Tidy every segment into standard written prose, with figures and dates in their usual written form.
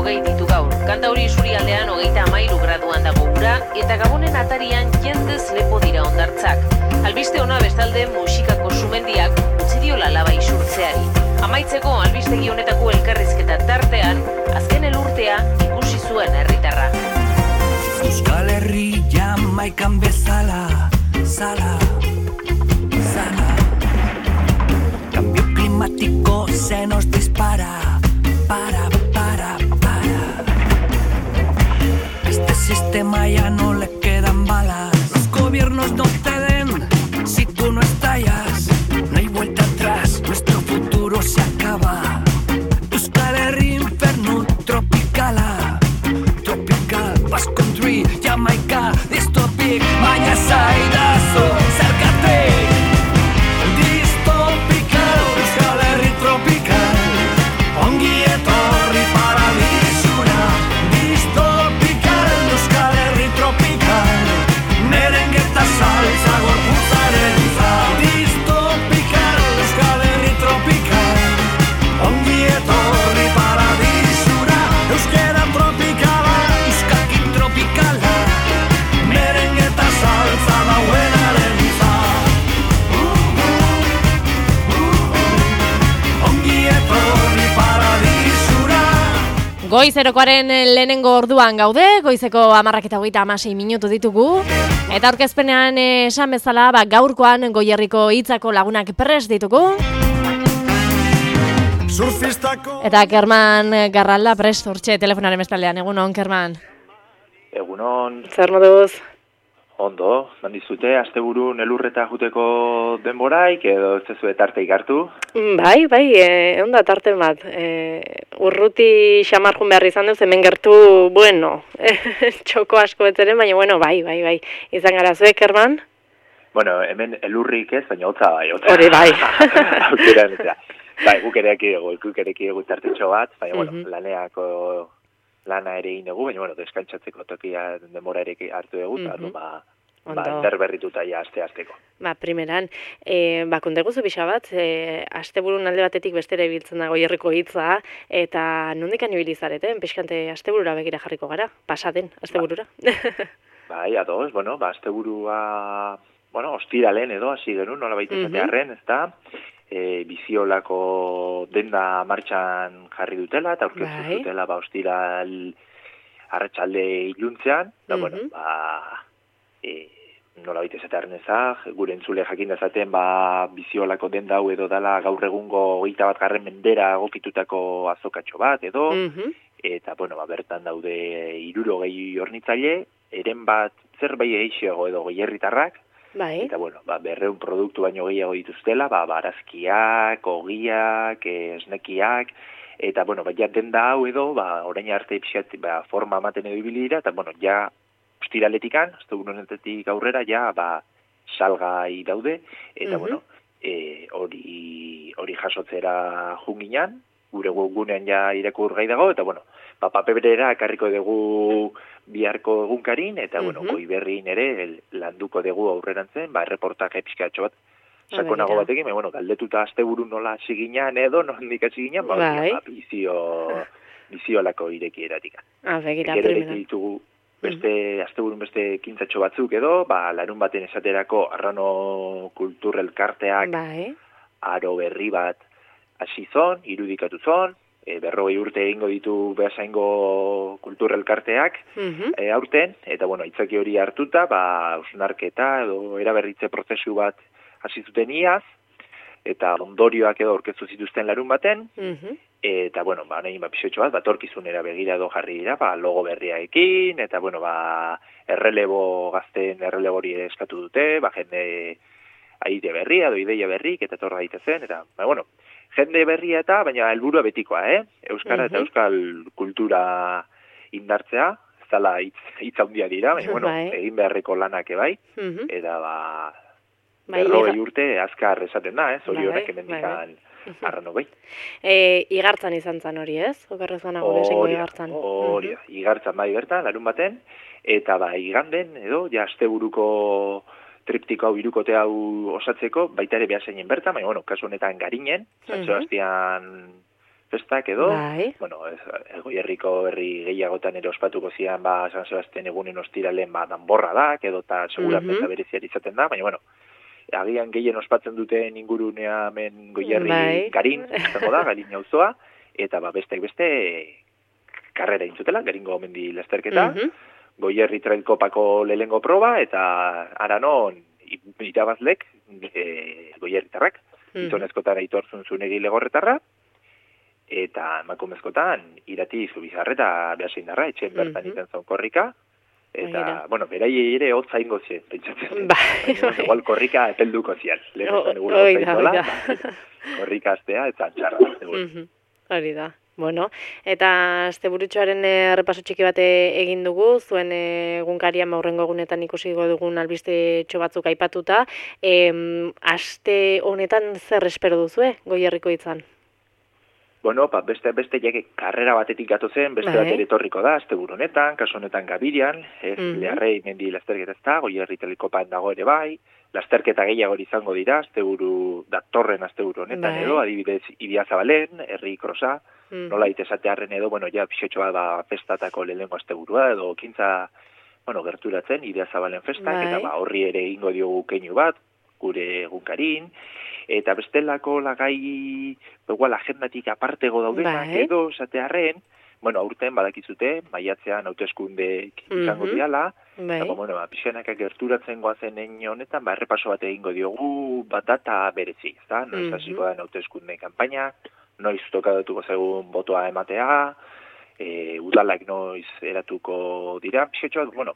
hogei ditu gaur. Kantauri isurialdean 33 graduan dago ura eta Gabonen atarian jendez lepo dira hondartzak. Albiste ona bestalde Muxikako sumendiak utzi diola laba isurtzeari. Amaitzeko albistegi honetako elkarrizketa tartean, azken elurtea ikusi zuen herritarra. Euskal Herri Jamaikan bezala, sala. Cambio climático se nos dispara, para. Este sistema ya no le quedan balas. Los gobiernos no ceden si tú no estallas. No hay vuelta atrás, nuestro futuro se acaba. Euskal Herri inferno tropicala. Tropical, Basque Country, Jamaica, dystopic, baina zaidazu, zergatik. Dystopical, Euskal Herri tropical, ongi etorri paradisura. Dystopical, Euskal Herri tropical, merengue eta salsa gorputzaren za. Dystopical, Euskal Herri tropical, ongi etorri paradisura. Euskera tropikala, euskakin tropikala, merengue eta salsa dauenaren za. Ongi etorri paradisura. Goizerokoaren lehenengo orduan gaude, goizeko 10:26 ditugu. Eta aurkezpenean esan bezala, gaurkoan Goierriko hitzako lagunak prest ditugu. Surfistako. Eta Kerman Garralda prest hortxe telefonaren bestaldean. Egunon, Kerman. Egunon, Zer moduz? ondo, mandizute, asteburun elurreta juteko denboraik, edo ez zezue tarteik hartu? Bai, onda tarten bat. Urruti xamarjun behar izan duz, hemen gertu, bueno, txoko asko betzeren, baina, bueno, bai. Izan gara zuek, Kerman? Bueno, hemen elurrik ez, baina hotza bai, hotza. Hori bai. Aukeran, ez da. Bai, guk ere egu tartetxo bat, baina, bueno, lana ere egin dugu, baina, bueno, deskantzatzeko tokia denbora ere hartu dugu, eta, berberrituta ja aste-asteko. Primeran, konteguzu pixa bat, asteburun alde batetik bestera ibiltzen dago Goierriko hitza, eta nondikan ibili zareten, pixkante asteburura begira jarriko gara, pasaden asteburura. Bai, ados, asteburua, ostiralen edo, hasi genuen, nola baita esatearren, ez da, biziolako denda martxan jarri dutela, eta aurkeztu dutela, ostiral arratsalde iluntzean, da, nola baita esatearren ezag, gure entzule jakin dezaten, biziolako denda hau edo dala gaur egungo 21. mendera egokitutako azokatxo bat, edo, eta, bertan daude 60 hornitzaile, eren bat zerbait eixego edo goierritarrak, eta, 200 produktu baino gehiago dituztela, barazkiak, ogiak, esnekiak, eta, ja denda hau edo, orain arte pixat, forma ematen edo ibili dira, eta, ja, ostiraletikan, asteburunetik aurrera, ja, salgai daude, eta, hori jasotzera junginan, gure webgunean ja irakur gai dago, eta, paperera ekarriko dugu biharko egunkarin, eta, Goiberrin ere landuko dugu aurrerantzen, erreportaje pixkatxo bat, sakonago batekin, galdetuta asteburun nola hasi ginean edo, nondik hasi ginean, biziolako irekieratik. Begira, gero ere ditugu asteburun beste kintzatxo batzuk edo, larun baten esaterako Arrano Kultur Elkarteak aro berri bat hasi zon, irudikatu zon, 40 urte egingo ditu Beasaingo Kultur Elkarteak aurten, eta aitzaki hori hartuta, hausnarketa edo eraberritze prozesu bat hasi zuten iaz, eta ondorioak edo aurkeztu zituzten larun baten, eta, nahi pixotxo bat, torkizunera begira edo jarri dira, logo berriaekin, eta, gazten errelebori eskatu dute, jende aire berria, ideia berrik, eta torra daitezen, eta, jende berria eta, baina helburua betikoa, Euskara eta Euskal kultura indartzea, ez dala hitz handia dira, baina, egin beharreko lanak bai, eta, 40 urte azkar esaten da, hori honak emendikan Arrano bai. Igartzan izan zan hori, ez? Okerrezana gure esengo igartzan. Hori, igartzan bertan, larun baten, eta iganden, edo, asteburuko triptiko hau, hirukote hau osatzeko, baita ere Beasainen bertan, baina, kasu honetan Garinen, San Sebastian festak edo, bai. bueno, Goierriko herri gehiagotan ere ospatuko zian, San Sebastian egunen ostiralen, danborra da, edo eta seguramente bereziar izaten da, baina, bueno, agian gehien ospatzen duten ingurunea hemen Goierri Garin, izango da, Garin auzoa, eta besteak beste karrera intzutela, Garingo mendi lasterketa, Goierri Trail Kopako lehengo proba, eta aranon irabazlek Goierritarrak, gizonezkotan Aitor Zunzunegi Legorretarra, eta emakumezkotan Irati Zubizarreta Beasaindarra, etxen bertan iten zaun korrika, eta, bueno, berai ere hotza ingo zien, pentsatzen. Igual korrika epelduko zian. Korrika astea eta txarra. Hori da. Bueno, eta asteburutxoaren errepaso txiki bat egin dugu, zuen egunkarian aurrengo egunetan ikusiko dugun albiste batzuk aipatuta. Aste honetan zer espero duzue, Goierriko Hitzan? Bueno, beste karrera batetik gatozen, beste bat ere etorriko da, asteburu honetan, kasu honetan Gabirian, Learrei mendi lasterketa ez da, Goierri Telekopan dago ere bai, lasterketa gehiago izango dira, datorren asteburu honetan edo, adibidez Idiazabalen, herri krosa, nola itesatearren edo, bueno, ja pixetxoa da festatako lehenengo asteburua, edo kintza, bueno, gerturatzen, Idiazabalen festak, eta horri ere egingo diogu keinu bat, gure egunkarin, eta bestelako lagai, igual agendatik apartego daudenak edo, esatearren, bueno, aurten badakizute, maiatzean hauteskundeek izango diala, eta, bueno, pixkanaka gerturatzen goazen egin honetan, errepaso bat egingo diogu, data berezi, ez da? Noiz hasiko da hauteskunde kanpaina, noiz tokatuko zegoen botoa ematea, udalak noiz eratuko dira, pixetxoa, bueno,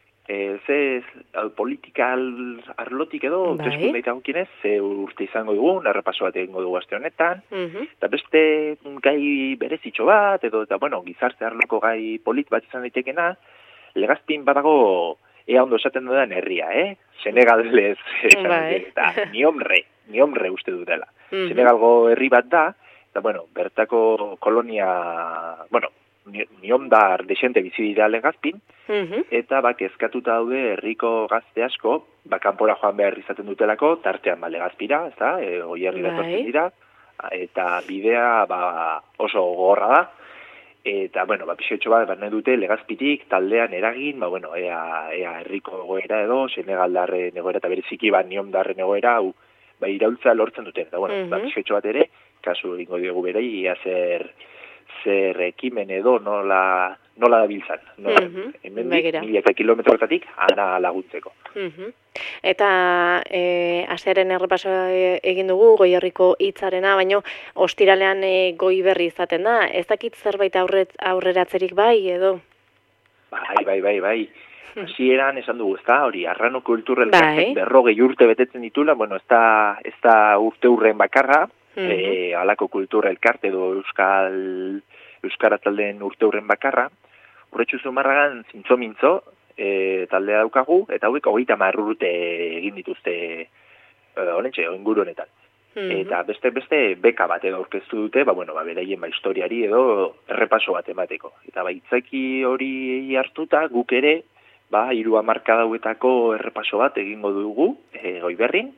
politikal arlotik edo, hauteskunde itagokinez, urte izango dugun, errepaso bat egingo dugu aste honetan, eta beste gai berezitxo bat, edo, eta, bueno, gizarte arloko gai polit bat izan daitekena, Legazpin badago ea ondo esaten dudan herria, Senegalez esan eta niomre uste dutela. Senegalgo herri bat da, eta, bueno, bertako kolonia, bueno, niomdar desente bizi dira Legazpin, eta kezkatuta daude herriko gazte asko, kanpora joan behar izaten dutelako, tartean Legazpira, ez da, Goierri datortzen dira, eta bidea oso gogorra da, eta, bueno, pixetxo bat, nahi dute Legazpitik taldean eragin, bueno, ea herriko egoera edo, Senegaldarren egoera, eta bereziki niomdarren egoera, iraultza lortzen duten, eta, bueno, pixetxo bat ere, kasu egingo diogu berei, ia zer ekimen edo nola dabiltzan. Hemendik, milaka kilometroetatik, ana laguntzeko. Eta astearen errepaso egin dugu Goierriko Hitzarena, baina ostiralean Goiberri izaten da. Ez dakit zerbait aurreratzerik bai edo? Bai. Hasieran esan dugu, ezta, hori, Arrano Kulturrel kartek 40 urte betetzen ditula, bueno, ez da urte urren bakarra, alako kultura elkarte edo euskara taldeen urte urren bakarra, urretxu zumarragan zintzo-mintzo taldea daukagu, eta hauek 30 urte egin dituzte inguru honetan. Eta beste beka bat edo aurkeztu dute, beraien historiari edo errepaso bat emateko. Eta itzaki hori hartuta guk ere, 30 hauetako errepaso bat egingo dugu Goiberrin,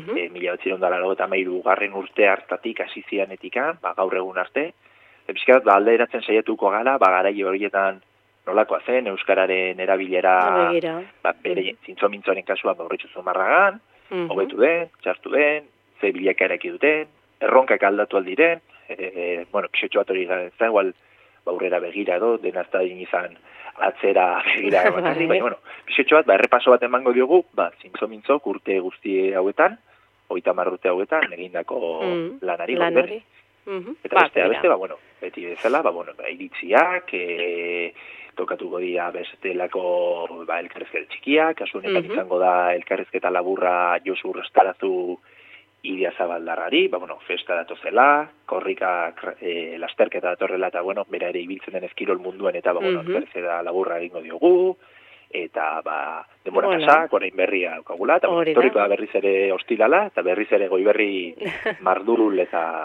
1983 garren urte hartatik hasi zianetikan, gaur egun arte. Pixkat, alderatzen saiatuko gara, garai horietan nolakoa zen, euskararen erabilera, bere zintzo-mintzoaren kasua Urretxu Zumarragan, hobetu den, txartu den, ze bilakaeraki duten, erronkak aldatu aldiren, pixetxo bat hori gara, igual, aurrera begira edo, denazta izan atzera begira bakarri, baina, pixetxo bat, errepaso bat emango diogu, zintzo-mintzok urte guzti hauetan, 30 urte hauetan, egindako lanari Goiberri. Eta beste, beti bezala, iritziak, tokatuko dira bestelako elkarrezketa txikiak, kasu honetan izango da elkarrezketa laburra Josu Restarazu Idiazabaldarrari, festa datozela, korrika lasterketa datorrela, eta, bera ere ibiltzen den eskirol munduan, eta, elkarrezketa laburra egingo diogu, eta, denbora kasak, orain berria daukagula, eta, torriko da berriz ere ostilala, eta berriz ere Goiberri mardurul eta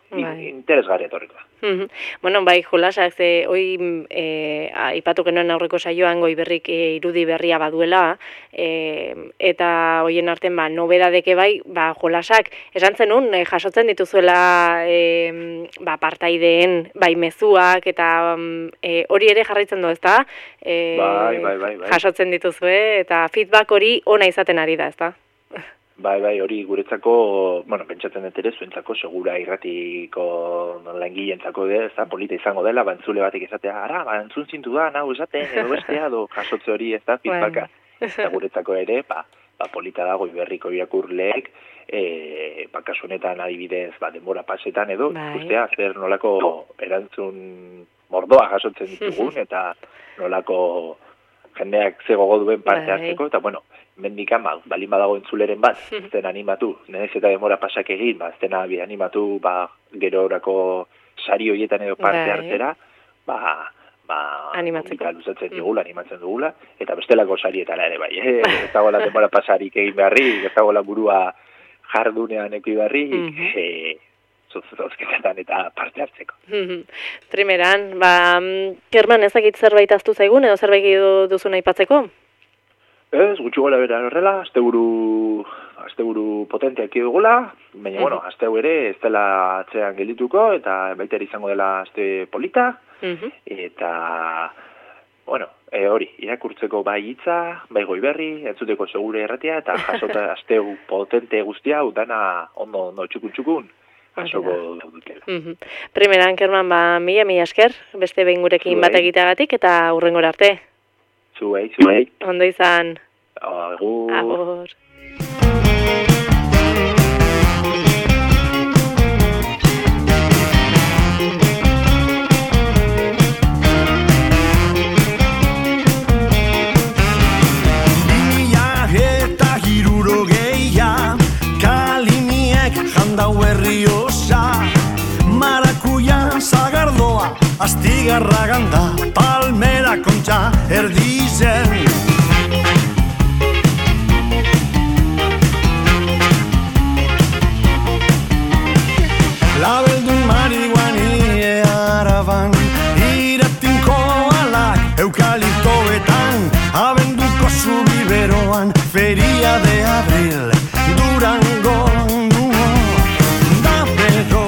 interesgarria etorriko da. Bueno, bai, jolasak, hoi aipatu genuen aurreko saioan Goiberrik irudi berria baduela, eta hoien artean nobedadeke bai, jolasak, esan zenun, jasotzen dituzuela partaideen bai mezuak, eta hori ere jarraitzen du, ezta? Bai. Jasotzen dituzue, eta feedback hori ona izaten ari da, ezta? Bai, hori guretzako, pentsatzen dut ere, zuentzako segura irratiko langileentzako ez da, polita izango dela, entzule batek esatea, entzun zintu da, nahu esaten, edo bestea, jasotze hori ez da, feedbacka. Eta guretzako ere, polita da Goiberriko irakurleek, kasu honetan adibidez, denbora pasetan edo, ikustea, zer nolako erantzun mordoa jasotzen ditugun, eta nolako jendeak ze gogo duen parte hartzeko, eta mendikan, balin badago entzuleren bat, ezten animatu, nahiz eta demora pasak egin, ezten animatu, gero orako sari horietan edo parte hartzera, animatzeko luzatzen digula, animatzen dugula, eta bestelako sarietara ere bai, ez dagoela demora pasarik egin beharrik, ez dagoela burua jardunean eki beharrik, zozketan eta parte hartzeko. Primeran, Kerman ezakit zerbait aztu zaigun, edo zerbait duzun aipatzeko? Ez, gutxi gola bera horrela, asteburu potenteak dugula, baina, asteu ere ez dela atzean geldituko, eta baita izango dela aste polita, eta, hori, irakurtzeko bai hitza, bai Goiberri, entzuteko segure erratia, eta jasota asteu potente guztia, dana ondo txukun, jasoko dutela. Primeran, Kerman, mila esker, beste behin gurekin bat egiteagatik, eta hurrengora arte. Zuei. Ondo izan. Agur. Agur. Kaliniek jandau herri osa, marakuia zagardoa, astigarra ganda, palmera kontxa erdizen. Labeldun marihuani araban, iratinko alak eukaliptoetan, abenduko zubiberoan, feria de abril, Durango, da pero,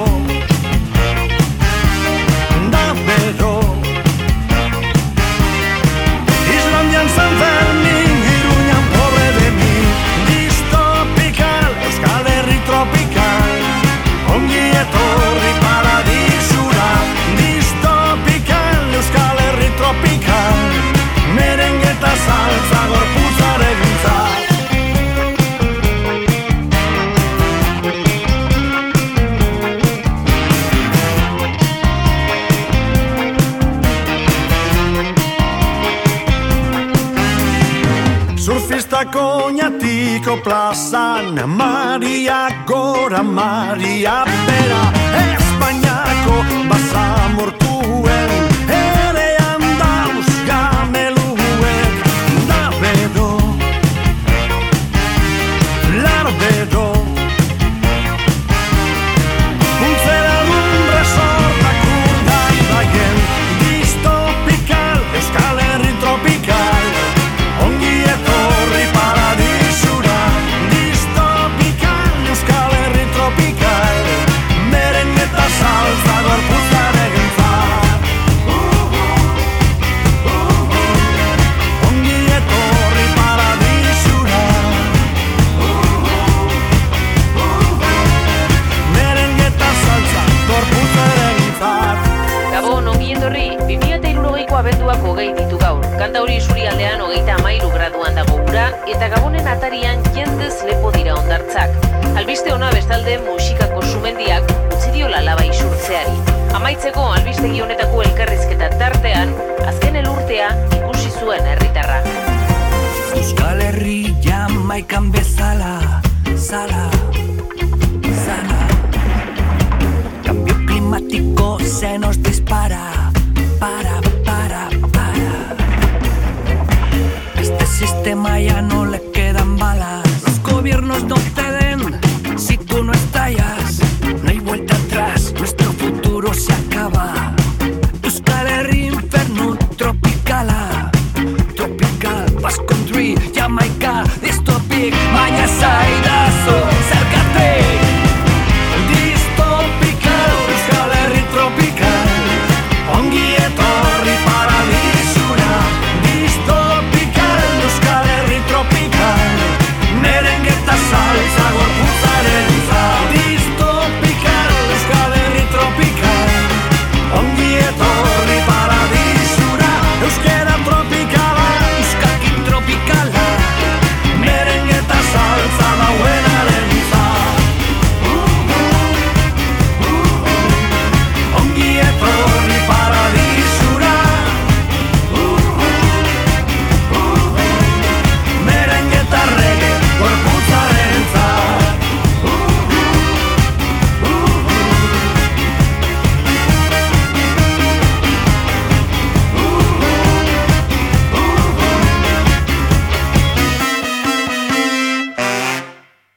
Islandian San Fermin, Iruñan pobre de mí, distopical, Euskal Herri tropical, ongi etorri paradisura, distopical, Euskal Herri tropical, merengue eta salsa gorpuzaregintza. Surfistako Oñatiko plazan, Maria gora, Maria bera, Espainiako basamortuen, erean dauz gameluek, da bedo, larbedo, untzera dun resortak urdai baien, distopical, Euskal Herri tropical, ongi etorri paradisura, distopical, Euskal Herri tropical, merengue eta salsa gorpuzaregintza. Ongi etorri paradisura, merengue eta salsa gorpuzaregintza. Gabon, ongi etorri, 2060ko abenduak 20 ditu gaur. Kantauri isurialdean 33 graduan dago ura, eta Gabonen atarian jendez lepo dira hondartzak. Albiste ona bestalde musikako sumendiak utzi diola laba isurtzeari. Amaitzeko albistegi honetako elkarrizketa tartean,